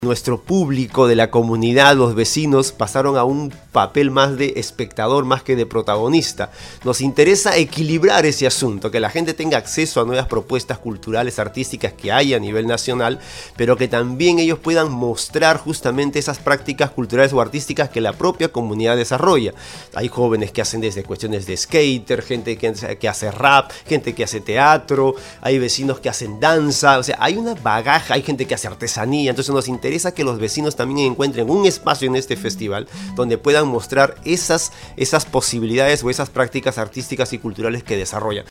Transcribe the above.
Nuestro público de la comunidad, los vecinos, pasaron a un papel más de espectador más que de protagonista. Nos interesa equilibrar ese asunto, que la gente tenga acceso a nuevas propuestas culturales, artísticas que hay a nivel nacional, pero que también ellos puedan mostrar justamente esas prácticas culturales o artísticas que la propia comunidad desarrolla. Hay jóvenes que hacen desde cuestiones de skater, gente que hace rap, gente que hace teatro, hay vecinos que hacen danza, o sea, hay una bagaja, hay gente que hace artesanía. Entonces nos interesa que los vecinos también encuentren un espacio en este festival donde puedan mostrar esas posibilidades o esas prácticas artísticas y culturales que desarrollan.